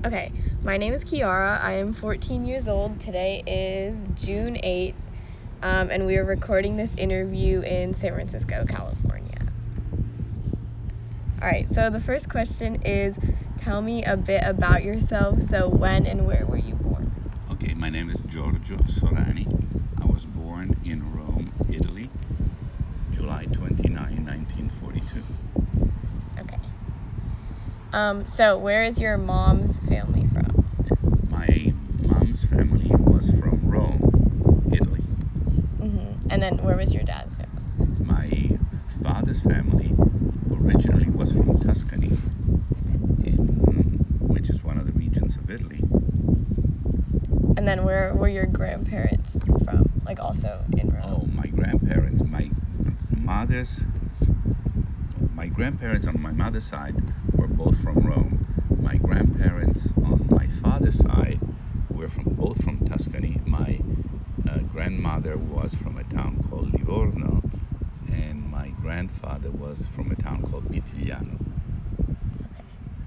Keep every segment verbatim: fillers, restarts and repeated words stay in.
Okay, my name is Kiara. I am fourteen years old. Today is June eighth, um, and we are recording this interview in San Francisco, California. All right, so the first question is, tell me a bit about yourself. So when and where were you born? Okay, my name is Giorgio Sorani. I was born in Rome, Italy, July twenty-ninth, nineteen forty-two. Okay. Um, so where is your mom's family from? My mom's family was from Rome, Italy. Mm-hmm. And then where was your dad's family? My father's family originally was from Tuscany, in, which is one of the regions of Italy. And then where were your grandparents from? Like also in Rome? Oh, my grandparents, my mother's, my grandparents on my mother's side were both from Rome. My grandparents on my father's side were from both from Tuscany. My uh, grandmother was from a town called Livorno, and my grandfather was from a town called Bitigliano. Okay.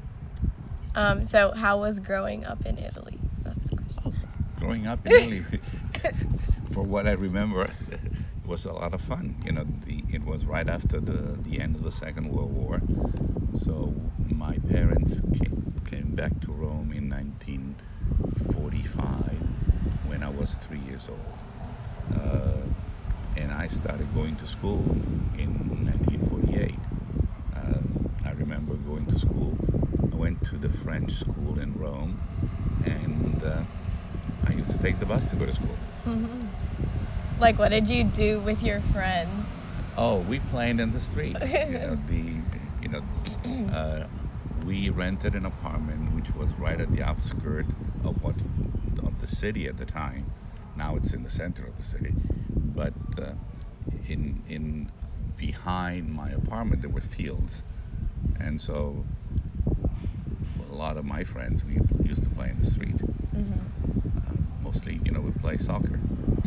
Um, so how was growing up in Italy? That's the question. Oh, growing up in Italy, for what I remember, it was a lot of fun. You know, the, it was right after the, the end of the Second World War. So my parents came, came back to Rome in nineteen forty-five when I was three years old. Uh, and I started going to school in nineteen forty-eight. Uh, I remember going to school. I went to the French school in Rome, and uh, I used to take the bus to go to school. Mm-hmm. Like, what did you do with your friends? Oh, we played in the street. you know, the you know, uh, we rented an apartment which was right at the outskirts of what of the city at the time. Now it's in the center of the city, but uh, in in behind my apartment there were fields, and so a lot of my friends we used to play in the street. Mm-hmm. Uh, mostly, you know, we play soccer.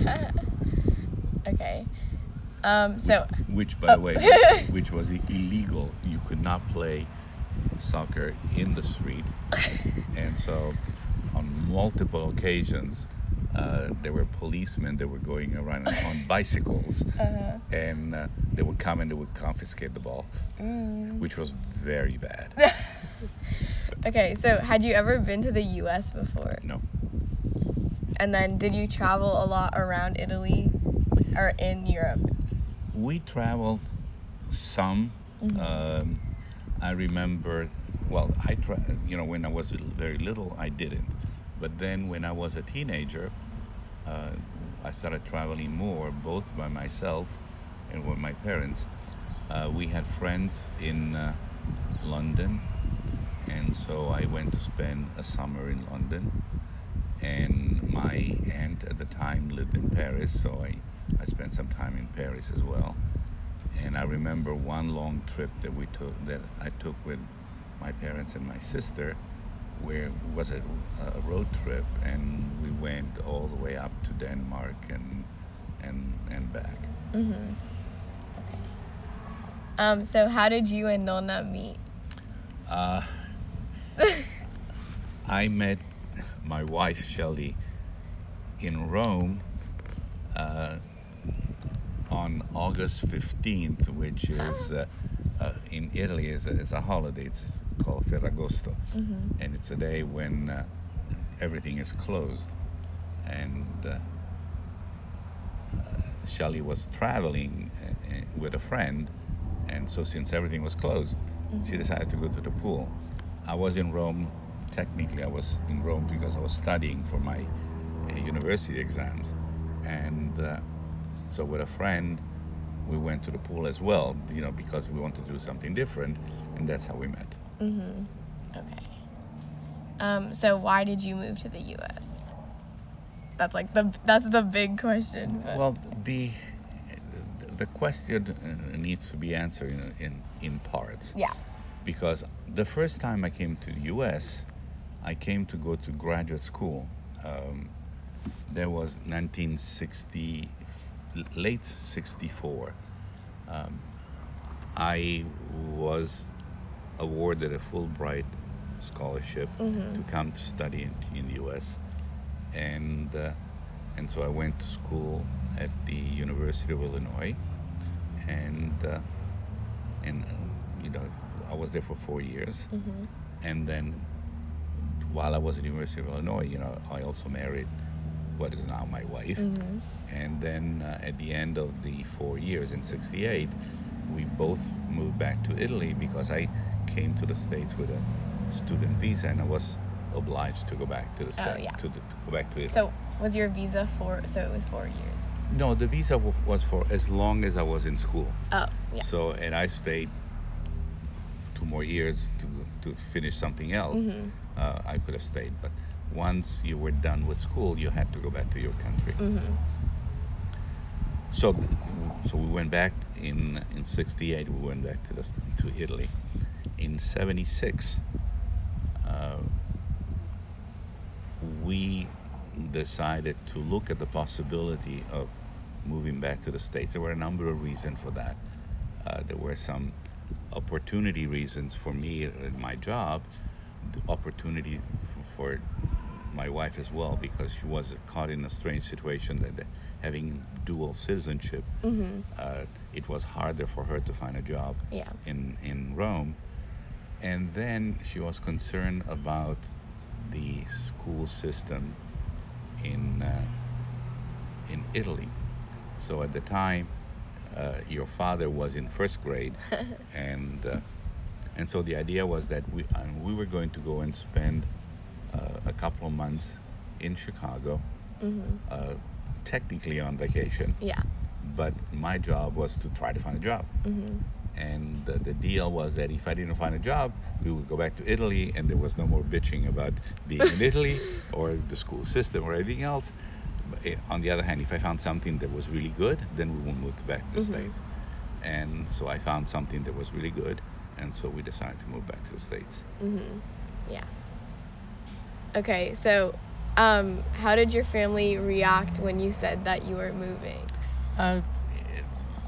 Okay. Um, so. Which, which by oh. the way, which was illegal. You could not play soccer in the street, and so on multiple occasions, uh, there were policemen that were going around on bicycles, uh-huh. and uh, they would come and they would confiscate the ball, mm. which was very bad. Okay, so had you ever been to the U S before? No. And then did you travel a lot around Italy or in Europe? We traveled some. Mm-hmm. Um, I remember, well, I tra- you know, when I was very little, I didn't. But then when I was a teenager, uh, I started traveling more, both by myself and with my parents. Uh, we had friends in uh, London, and so I went to spend a summer in London. And my aunt at the time lived in Paris, so I, I spent some time in Paris as well. And I remember one long trip that we took, that I took with my parents and my sister, where it was a, a road trip, and we went all the way up to Denmark and and and back. Mm-hmm. Okay. Um. So how did you and Nonna meet? Uh, I met my wife Shelley in Rome uh, on August fifteenth, which is uh, uh, in Italy is a, is a holiday. It's called Ferragosto, Mm-hmm. and it's a day when uh, everything is closed. And uh, uh, Shelley was traveling uh, uh, with a friend, and so since everything was closed, Mm-hmm. she decided to go to the pool. I was in Rome. Technically, I was in Rome because I was studying for my uh, university exams, and uh, so with a friend, we went to the pool as well. You know, because we wanted to do something different, and that's how we met. Mm-hmm. Okay. Um. So why did you move to the U S? That's like the that's the big question. But. Well, the the question uh, needs to be answered in in, in parts. Yeah. Because the first time I came to the U S, I came to go to graduate school. Um, there was nineteen sixty, late sixty-four. Um, I was awarded a Fulbright scholarship Mm-hmm. to come to study in, in the U S and uh, and so I went to school at the University of Illinois, and uh, and uh, you know I was there for four years, Mm-hmm. and then while I was at the University of Illinois, you know, I also married what is now my wife, Mm-hmm. and then uh, at the end of the four years in sixty-eight, we both moved back to Italy because I came to the States with a student visa, and I was obliged to go back to the Oh, States, yeah. to, the, to go back to Italy. So was your visa for, so it was four years? No, the visa w- was for as long as I was in school. Oh, yeah. So, and I stayed two more years to to finish something else. Mm-hmm. Uh, I could have stayed, but once you were done with school, you had to go back to your country. Mm-hmm. So, so we went back in in sixty-eight. We went back to the, to Italy. In seventy-six, uh, we decided to look at the possibility of moving back to the States. There were a number of reasons for that. Uh, there were some opportunity reasons for me in my job, the opportunity f- for my wife as well, because she was caught in a strange situation that uh, having dual citizenship, Mm-hmm. uh, it was harder for her to find a job Yeah. in, in Rome. And then she was concerned about the school system in uh, in Italy. So at the time, uh, your father was in first grade, and uh, and so the idea was that we uh, we were going to go and spend uh, a couple of months in Chicago, Mm-hmm. uh, technically on vacation, Yeah. but my job was to try to find a job. Mm-hmm. And the, the deal was that if I didn't find a job, we would go back to Italy, and there was no more bitching about being in Italy or the school system or anything else. But eh, on the other hand, if I found something that was really good, then we would move back to the Mhm. States. And so I found something that was really good, and so we decided to move back to the States. Mm-hmm. Yeah. Okay, so um, how did your family react when you said that you were moving? Uh, eh,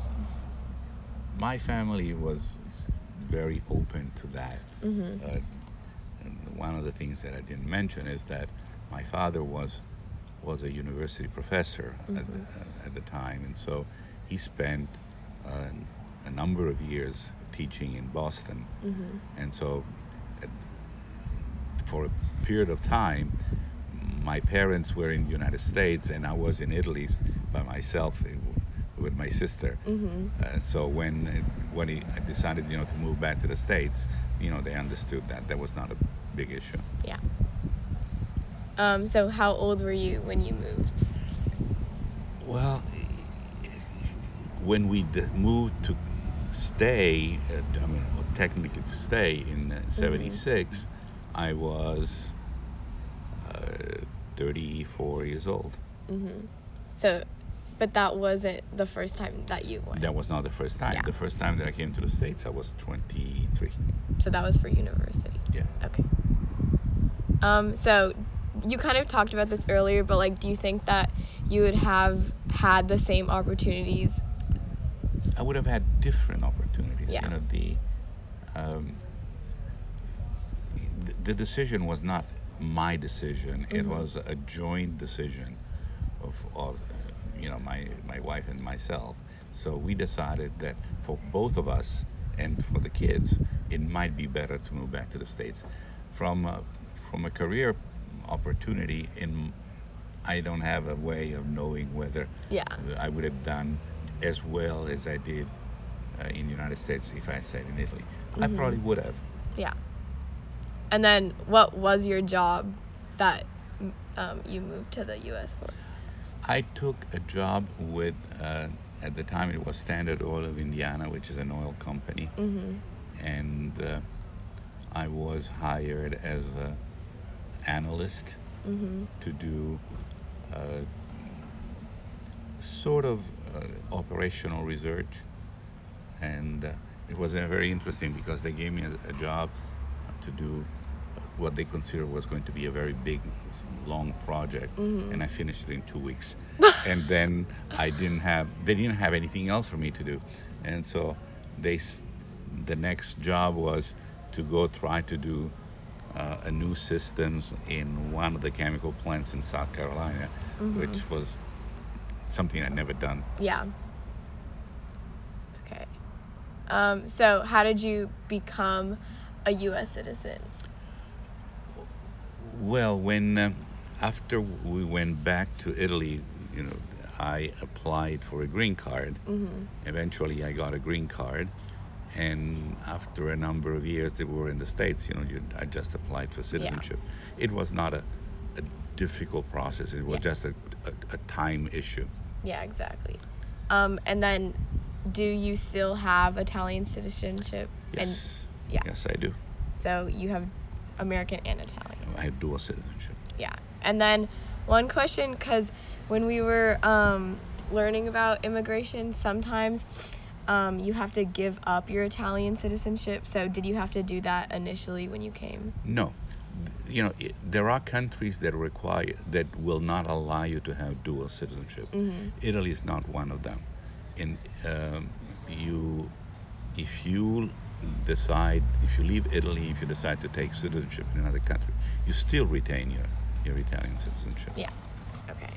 my family was very open to that. Mm-hmm. Uh, and one of the things that I didn't mention is that my father was was a university professor at, the, Mhm. uh, at the time, and so he spent uh, a number of years teaching in Boston, Mm-hmm. and so uh, for a period of time, my parents were in the United States, and I was in Italy by myself eh, with my sister. Mm-hmm. Uh, so when uh, when he, I decided, you know, to move back to the States, you know, they understood that that was not a big issue. Yeah. Um, so how old were you when you moved? Well, when we d- moved to stay, uh, I mean, well, technically to stay in uh, seventy-six, I was uh, thirty-four years old. Mm-hmm. So, but that wasn't the first time that you went. That was not the first time. Yeah. The first time that I came to the States, I was twenty-three. So that was for university. Yeah. Okay. Um, so you kind of talked about this earlier, but like, do you think that you would have had the same opportunities? I would have had different opportunities. Yeah. You know, the, um, the the decision was not my decision. It Mhm. was a joint decision of, of uh, you know, my my wife and myself. So we decided that for both of us and for the kids, it might be better to move back to the States. From a, from a career opportunity, in I don't have a way of knowing whether Yeah. I would have done as well as I did uh, in the United States if I stayed in Italy. I Mhm. probably would have. Yeah. And then what was your job that um, you moved to the U S for? I took a job with, uh, at the time it was Standard Oil of Indiana, which is an oil company, Mm-hmm. and uh, I was hired as an analyst Mm-hmm. to do uh, sort of uh, operational research, and uh, it was uh, very interesting because they gave me a, a job to do what they considered was going to be a very big, long project, Mhm. and I finished it in two weeks. And then I didn't have, they didn't have anything else for me to do, and so they, s- the next job was to go try to do uh, a new systems in one of the chemical plants in South Carolina, Mm-hmm. which was something I'd never done. Yeah. Okay. Um, so how did you become a U S citizen? Well, when uh, after we went back to Italy, you know, I applied for a green card. Mm-hmm. Eventually, I got a green card, and after a number of years that we were in the States, you know, you, I just applied for citizenship. It was not a, a difficult process. It was Yeah. just a, a, a time issue. Yeah, exactly. Um, and then, do you still have Italian citizenship? Yes. And, yeah. Yes, I do. So you have American and Italian. I have dual citizenship. Yeah. And then one question, because when we were um, learning about immigration, sometimes um, you have to give up your Italian citizenship. So did you have to do that initially when you came? No. You know, it, there are countries that require, that will not allow you to have dual citizenship. Mm-hmm. Italy is not one of them. And um, you, if you decide, if you leave Italy, if you decide to take citizenship in another country, you still retain your, your Italian citizenship. Yeah. Okay.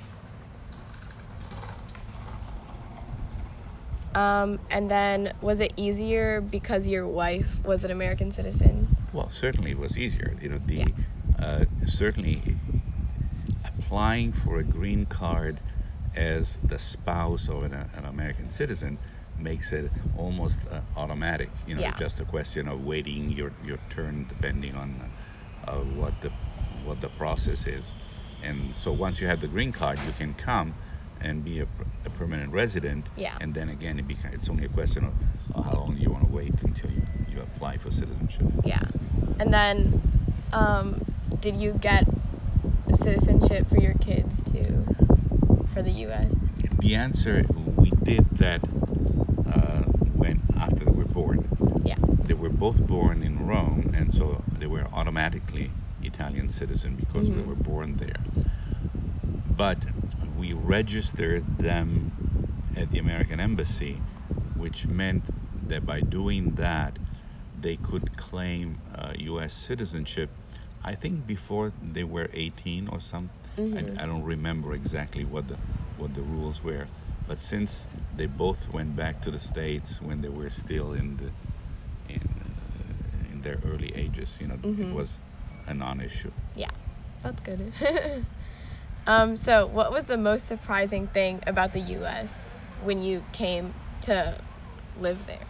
Um, and then was it easier because your wife was an American citizen? Well, certainly it was easier. You know, the Yeah. uh, certainly applying for a green card as the spouse of an, an American citizen makes it almost uh, automatic. You know, Yeah. it's just a question of waiting your, your turn, depending on uh, what the what the process is. And so once you have the green card, you can come and be a, a permanent resident. Yeah. And then again, it beca- it's only a question of uh, how long you want to wait until you, you apply for citizenship. Yeah. And then, um, did you get citizenship for your kids too, for the U S? The answer, we did that uh, when after they were born. Yeah. They were both born in Rome, and so they were automatically Italian citizen because they Mhm. were born there. But we registered them at the American Embassy, which meant that by doing that, they could claim uh, U S citizenship, I think before they were eighteen or something. Mhm. I, I don't remember exactly what the what the rules were, but since they both went back to the States when they were still in the in uh, in their early ages, you know, Mhm. it was a non-issue. Yeah. That's good. um, so what was the most surprising thing about the U S when you came to live there?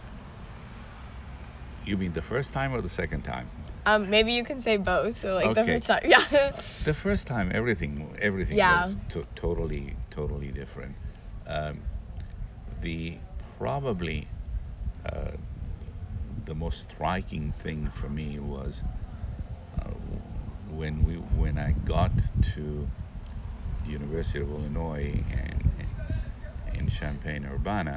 You mean the first time or the second time? Um, maybe you can say both. So like the Okay. first time. Yeah. The first time, everything everything Yeah. was to- totally totally different. Um, the probably uh, the most striking thing for me was uh, when we when I got to University of Illinois and in Champaign-Urbana,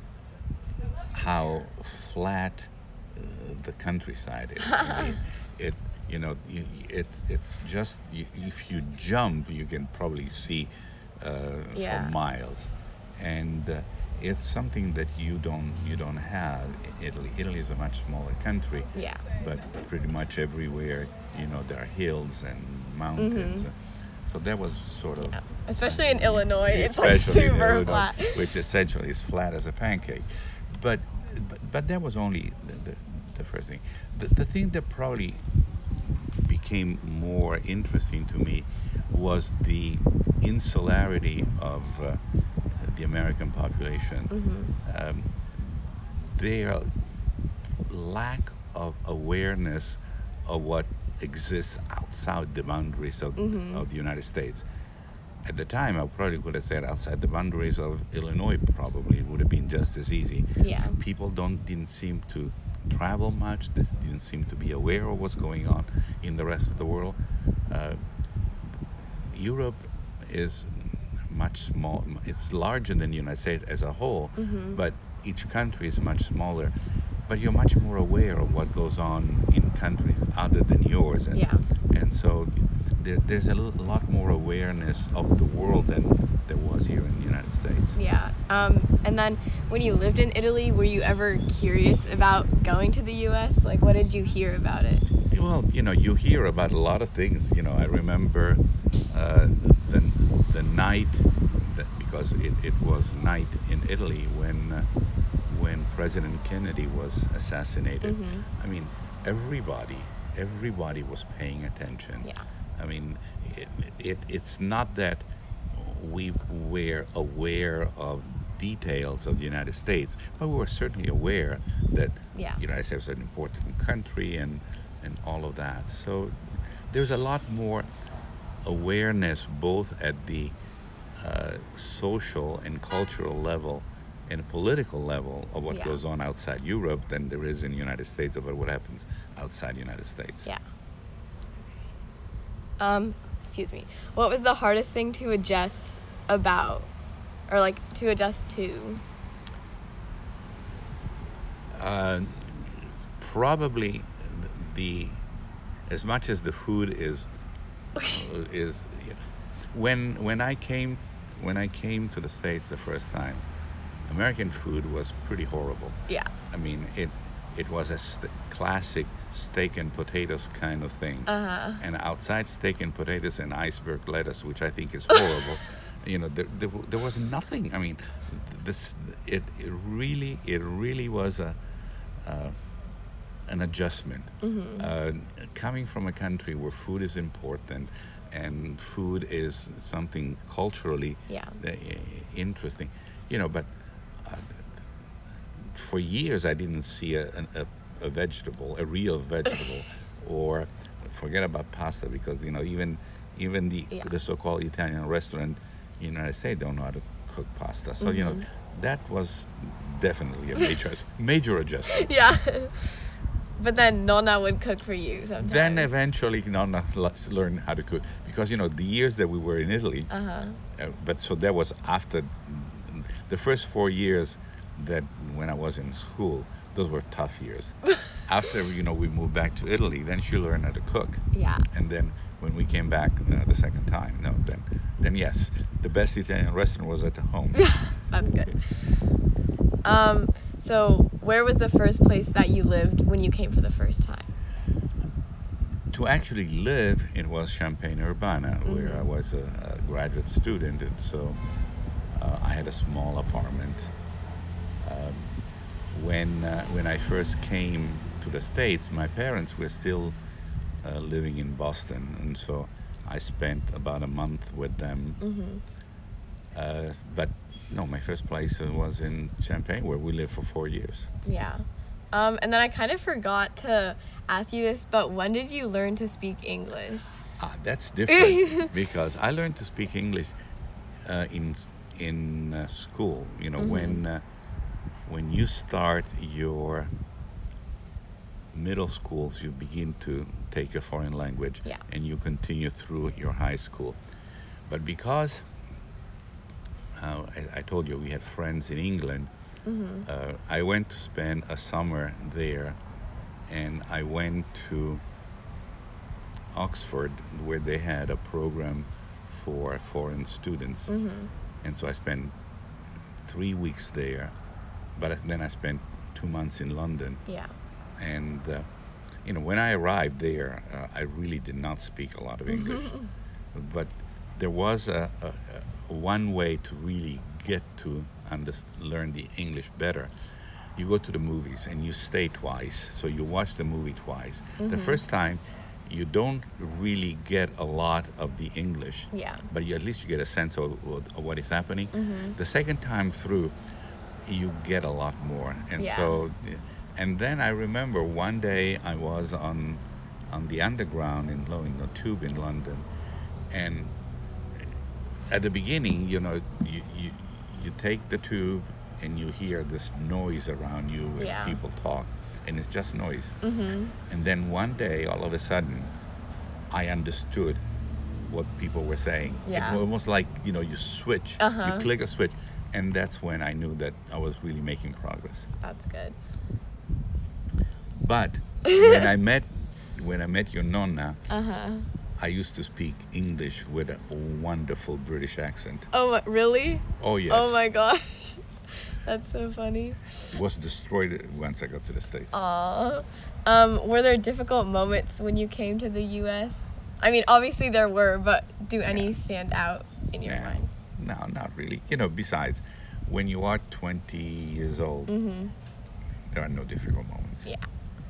how flat uh, the countryside is. I mean, it, you know, you, it it's just you, if you jump, you can probably see uh, Yeah. for miles, and uh, it's something that you don't you don't have in Italy. Italy is a much smaller country, Yeah. but pretty much everywhere, you know, there are hills and mountains. Mhm. So that was sort of Yeah. Especially in Illinois, it's like especially in super Illinois, flat. which essentially is flat as a pancake. But but, but that was only the, the, the first thing. The, the thing that probably became more interesting to me was the insularity of uh, the American population. Mhm. Um, their lack of awareness of what exists outside the boundaries of, Mhm. of the United States. At the time, I probably could have said outside the boundaries of Illinois, probably it would have been just as easy. Yeah. People don't didn't seem to travel much. They didn't seem to be aware of what's going on in the rest of the world. Uh, Europe is much small. It's larger than the United States as a whole, Mhm. but each country is much smaller. But you're much more aware of what goes on in countries other than yours, and Yeah. and so there, there's a l- lot more awareness of the world than there was was here in the United States. Yeah. Um, and then when you lived in Italy, were you ever curious about going to the U S? Like, what did you hear about it? Well, you know, you hear about a lot of things. You know, I remember uh, the the night that, because it, it was night in Italy when uh, when President Kennedy was assassinated. Mhm. I mean, everybody everybody was paying attention. Yeah. I mean, it, it it's not that we were aware of details of the United States, but we were certainly aware that Yeah. the United States was an important country and and all of that. So there's a lot more awareness both at the uh, social and cultural level and political level of what Yeah. goes on outside Europe than there is in the United States about what happens outside the United States. Yeah. Um, excuse me. What was the hardest thing to adjust about, or like to adjust to? Uh, probably the as much as the food is is when when I came when I came to the States the first time, American food was pretty horrible. Yeah. I mean, it it was a st- classic steak and potatoes kind of thing. Uh-huh. And outside steak and potatoes and iceberg lettuce, which I think is horrible, you know, there, there, there was nothing. I mean, this it, it really it really was a uh, an adjustment. Mm-hmm. Uh, coming from a country where food is important and food is something culturally Yeah. uh, interesting, you know, but uh, for years I didn't see a, a, a vegetable, a real vegetable, or forget about pasta because, you know, even even the, Yeah. the so-called Italian restaurant in the United States don't know how to cook pasta. So, you know, that was definitely a major major adjustment. Yeah. But then Nonna would cook for you sometimes. Then eventually Nonna learned how to cook because, you know, the years that we were in Italy, Uh-huh. uh, but so that was after the first four years that when I was in school, those were tough years. After, you know, we moved back to Italy, then she learned how to cook. Yeah. And then when we came back uh, the second time, no, then then yes, the best Italian restaurant was at home. That's good. Um, so where was the first place that you lived when you came for the first time? To actually live, it was Champaign-Urbana, where I Mhm. was a, a graduate student, and so uh, I had a small apartment. Um, when uh, when I first came to the States, my parents were still uh, living in Boston, and so I spent about a month with them. Mm-hmm. Uh, but no, my first place uh, was in Champaign, where we lived for four years. Yeah. Um, and then I kind of forgot to ask you this, but when did you learn to speak English? Ah, that's different because I learned to speak English uh, in in uh, school. You know, Mhm. when uh, when you start your middle schools, you begin to take a foreign language, Yeah. and you continue through your high school. But because uh, I, I told you we had friends in England, Mm-hmm. uh, I went to spend a summer there, and I went to Oxford, where they had a program for foreign students. Mm-hmm. And so I spent three weeks there, but then I spent two months in London. Yeah. And, uh, you know, when I arrived there, uh, I really did not speak a lot of English. But there was a, a, a one way to really get to underst- learn the English better. You go to the movies and you stay twice. So you watch the movie twice. The first time, you don't really get a lot of the English, Yeah. but you, at least you get a sense of, of what is happening. The second time through, you get a lot more. And Yeah. so, and then I remember one day I was on on the underground in, Lo- in the tube in London, and at the beginning, you know, you, you, you take the tube and you hear this noise around you as Yeah. people talk, and it's just noise. Mm-hmm. And then one day, all of a sudden, I understood what people were saying. Yeah. It was almost like, you know, you switch, Uh-huh. you click a switch, and that's when I knew that I was really making progress. That's good. But when I met when I met your nonna, Uh-huh. I used to speak English with a wonderful British accent. Oh, my- really? Oh yes. Oh my gosh. That's so funny. It was destroyed once I got to the States. Aw. Um, were there difficult moments when you came to the U S? I mean, obviously there were, but do any Yeah. stand out in your No, mind? no, not really. You know, besides, when you are twenty years old, Mm-hmm. there are no difficult moments. Yeah.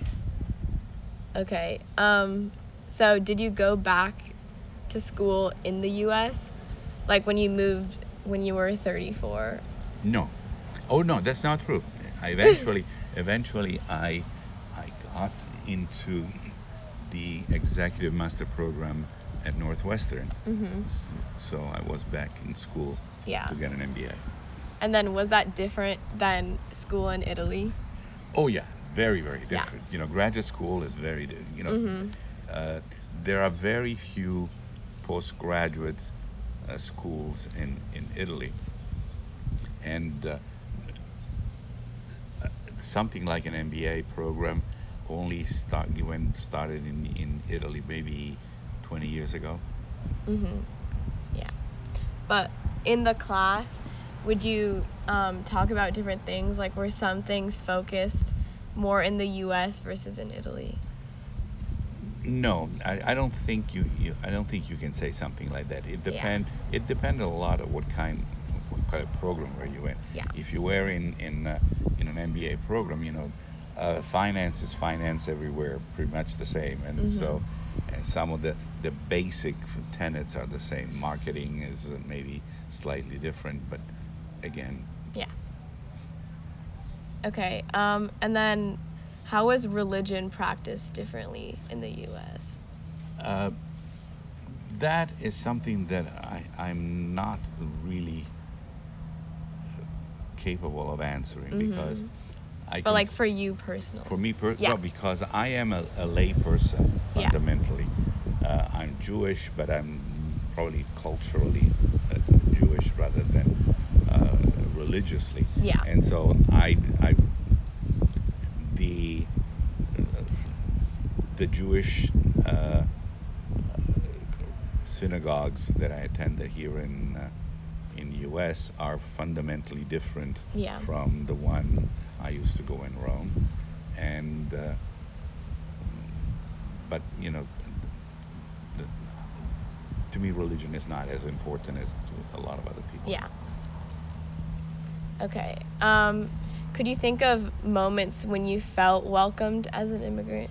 Okay. Um, so did you go back to school in the U S? Like when you moved when you were thirty-four? No. Oh no, that's not true. I eventually, eventually, I, I got into the executive master program at Northwestern. Mm-hmm. S- So I was back in school Yeah. to get an M B A. And then was that different than school in Italy? Oh yeah, very very Yeah. different. You know, graduate school is very di- you know, Mhm. uh, there are very few postgraduate uh, schools in in Italy, and uh, uh, something like an M B A program only start when started in in Italy maybe twenty years ago. Mm-hmm. Yeah. But in the class, would you um, talk about different things? Like, were some things focused more in the U S versus in Italy? No, I, I don't think you, you I don't think you can say something like that. It Yeah. depend it depends a lot of what kind what kind of program were you in. Yeah. If you were in in uh, in an M B A program, you know, uh, finance is finance everywhere, pretty much the same, and Mhm. so and some of the the basic tenets are the same. Marketing is uh, maybe slightly different, but again, Yeah. Okay. Um, and then, how was religion practiced differently in the U S? Uh, that is something that I, I'm not really capable of answering because I Mm-hmm. But like cons- for you personally? for me per- Yeah. well, because I am a, a lay person Yeah. fundamentally. Uh, I'm Jewish, but I'm probably culturally uh, Jewish rather than uh, religiously. Yeah. And so I, I the uh, the Jewish uh, synagogues that I attended here in uh, in U S are fundamentally different Yeah. from the one I used to go in Rome, and uh, but you know, the, to me, religion is not as important as to a lot of other people. Yeah. Okay. Um, could you think of moments when you felt welcomed as an immigrant?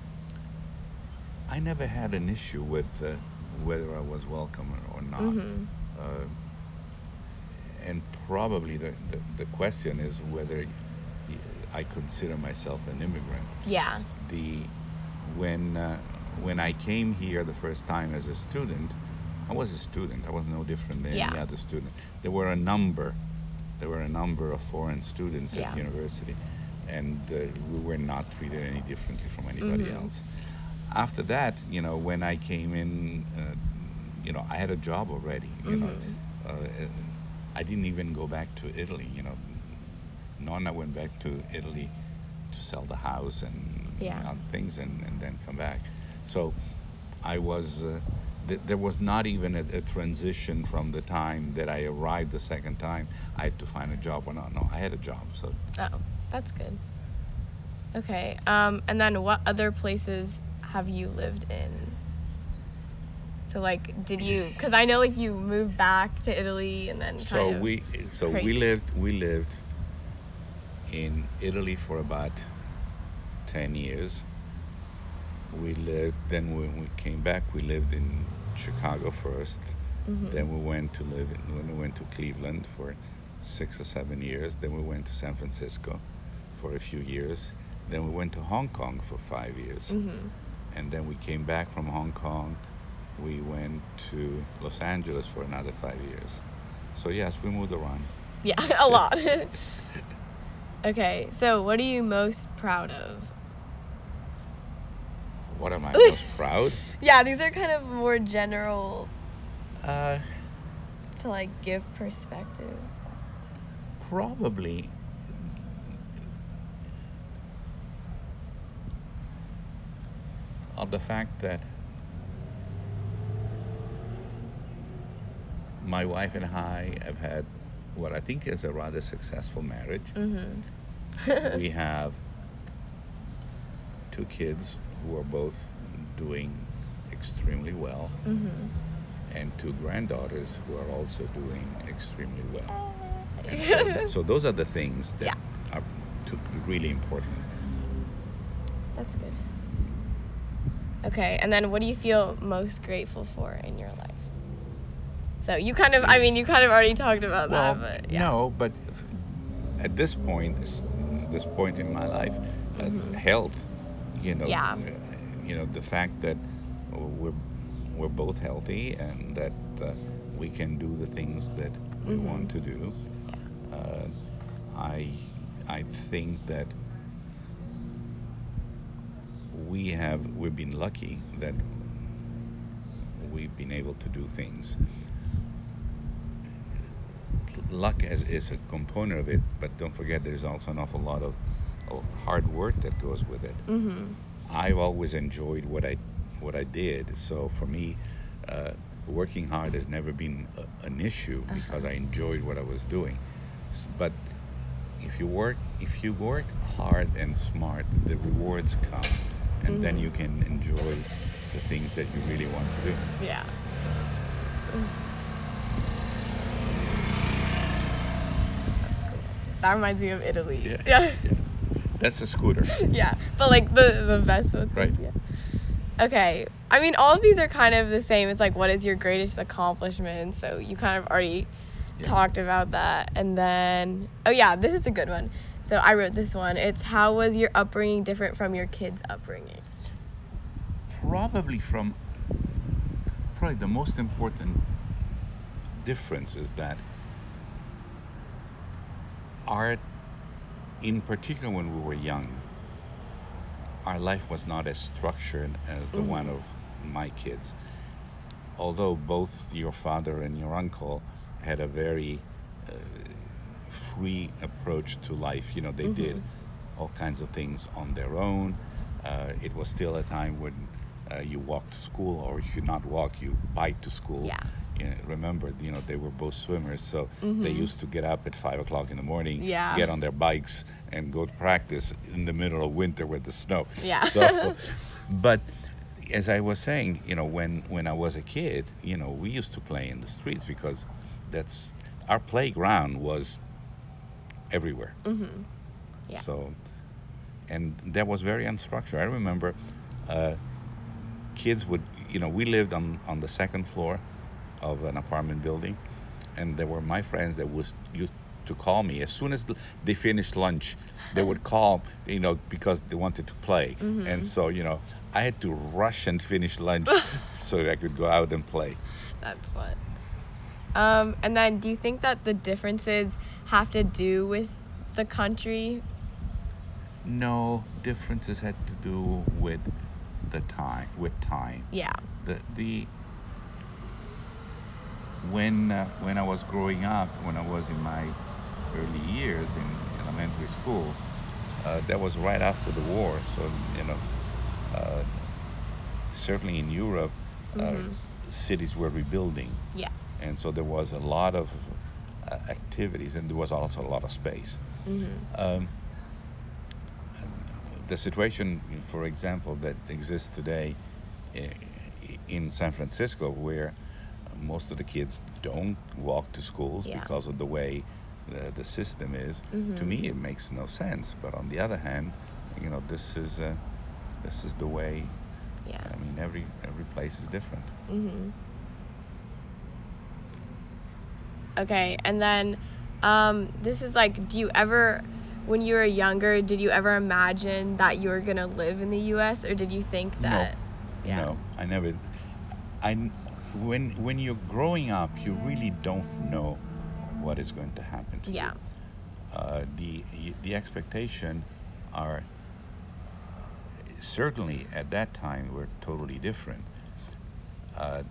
I never had an issue with uh, whether I was welcome or, or not. Mhm. Uh, and probably the, the, the question is whether y- I consider myself an immigrant. Yeah. The when uh, when I came here the first time as a student, I was a student. I was no different than any Yeah. other student. There were a number, there were a number of foreign students Yeah. at university, and uh, we were not treated any differently from anybody Mhm. else. After that, you know, when I came in, uh, you know, I had a job already. You know, Mhm. uh, I didn't even go back to Italy. You know, Nonna went back to Italy to sell the house and Yeah. other things, and, and then come back. So I was. Uh, th- there was not even a, a transition from the time that I arrived the second time. I had to find a job or not. No, I had a job. So Oh, that's good. Okay. Um, and then what other places have you lived in? So like, did you? Because I know like you moved back to Italy and then kind so of. we so we crazy. lived we lived in Italy for about ten years. We lived then when we came back we lived in Chicago 1st. Mhm. Then we went to live in, when we went to Cleveland for six or seven years. Then we went to San Francisco for a few years. Then we went to Hong Kong for five years. Mhm. And then we came back from Hong Kong. We went to Los Angeles for another five years. So yes, we moved around. Yeah, a lot. Okay. So what are you most proud of? What am I most proud? Yeah, these are kind of more general Uh, to like give perspective. probably of the fact that my wife and I have had what I think is a rather successful marriage. Mm-hmm. We have two kids who are both doing extremely well, Mm-hmm. and two granddaughters who are also doing extremely well. And so, so those are the things that Yeah. are to, really important. That's good. Okay, and then what do you feel most grateful for in your life? So you kind of, I mean, you kind of already talked about Well, that, but yeah. no, but at this point, this, this point in my life, uh, Mhm. health, you know, Yeah. uh, you know, the fact that we're we're both healthy and that uh, we can do the things that we Mhm. want to do. Yeah. Uh, I I think that we have we've been lucky that we've been able to do things. Luck is, is a component of it, but don't forget there's also an awful lot of, of hard work that goes with it. Mm-hmm. I've always enjoyed what I what I did, so for me, uh, working hard has never been a, an issue because Uh-huh. I enjoyed what I was doing. S- But if you work if you work hard and smart, the rewards come, and then Mhm. you can enjoy the things that you really want to do. Yeah. That's cool. That reminds me of Italy. Yeah. Yeah. Yeah. That's a scooter. Yeah. But like the the Vespa thing. Right. Yeah. Okay. I mean, all of these are kind of the same. It's like, what is your greatest accomplishment? So you kind of already Yeah. talked about that. And then, oh yeah, this is a good one. So I wrote this one. It's, how was your upbringing different from your kids' upbringing? Probably from probably the most important difference is that art, in particular when we were young, our life was not as structured as the one Mhm. of my kids. Although both your father and your uncle had a very uh, free approach to life, you know, they did Mhm. all kinds of things on their own. Uh, it was still a time when uh, you walked to school, or if you not walk, you bike to school. Yeah. You know, remember, you know, they were both swimmers, so they Mhm. used to get up at five o'clock in the morning, Yeah. get on their bikes, and go to practice in the middle of winter with the snow. Yeah. So, but as I was saying, you know, when when I was a kid, you know, we used to play in the streets because that's our playground was everywhere. Mm-hmm. Yeah. So, and that was very unstructured. I remember uh, kids would, you know, we lived on, on the second floor of an apartment building, and there were my friends that was used to call me as soon as they finished lunch. They would call, you know, because they wanted to play, Mhm. and so you know, I had to rush and finish lunch so that I could go out and play. That's fun. Um, and then, do you think that the differences have to do with the country? No, differences had to do with the time. With time, Yeah. the the when uh, when I was growing up, when I was in my early years in elementary schools, uh, that was right after the war. So you know, uh, certainly in Europe, uh, Mhm. cities were rebuilding, Yeah. and so there was a lot of uh, activities, and there was also a lot of space. Mm-hmm. Um, the situation, for example, that exists today i- in San Francisco, where most of the kids don't walk to schools Yeah. because of the way the, the system is. To Mhm. me, it makes no sense. But on the other hand, you know, this is uh, this is the way. Yeah. I mean, every every place is different. Mm-hmm. Okay, and then um, this is like, do you ever, when you were younger, did you ever imagine that you were gonna live in the U S, or did you think that? Yeah. No, I never. I when when you're growing up, you really don't know what is going to happen to Yeah. you. Uh, the the expectation are certainly at that time were totally different. Uh,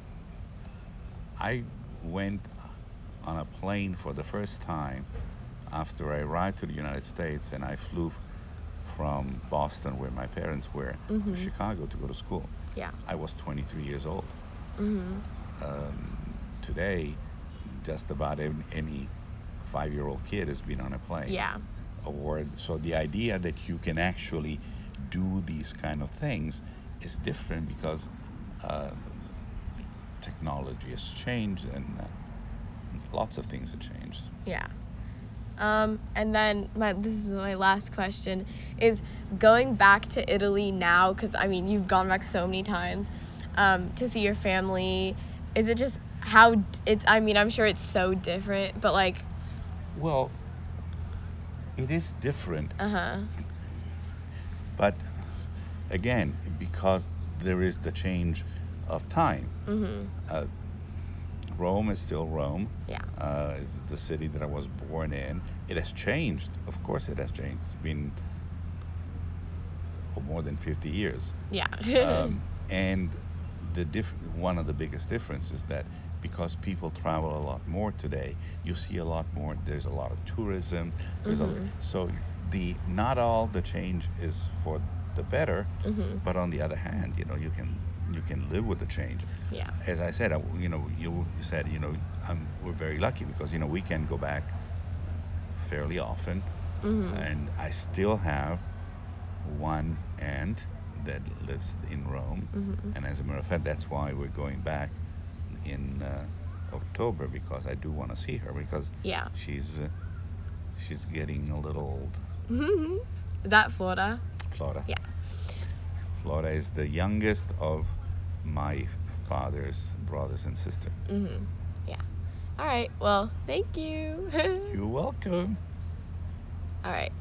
I went on a plane for the first time after I arrived to the United States, and I flew from Boston, where my parents were, Mhm. to Chicago to go to school. Yeah. I was twenty-three years old. Mm-hmm. Um, today, just about any, any five-year-old kid has been on a plane. Yeah. Or so the idea that you can actually do these kind of things is different because uh, technology has changed and uh, lots of things have changed. Yeah. Um, and then my this is my last question is going back to Italy now, because I mean you've gone back so many times um, to see your family. Is it just how d- it's? I mean I'm sure it's so different, but like. Well, it is different, Uh huh. but again, because there is the change of time. Mhm. Uh, Rome is still Rome. Yeah. Uh, it's the city that I was born in. It has changed. Of course, it has changed. It's been for more than fifty years. Yeah. Um, and the diff- one of the biggest differences is that because people travel a lot more today, you see a lot more. There's a lot of tourism. There's Mhm. a, so the not all the change is for the better, Mhm. but on the other hand, you know, you can you can live with the change. Yeah. As I said, I, you know, you said, you know, I'm, we're very lucky because you know we can go back fairly often, Mhm. and I still have one aunt that lives in Rome, Mhm. and as a matter of fact, that's why we're going back in uh, October because I do want to see her because Yeah. she's uh, she's getting a little old. Is that Florida? Flora. Yeah. Flora is the youngest of my father's brothers and sisters. Mhm. Yeah. All right. Well, thank you. You're welcome. All right.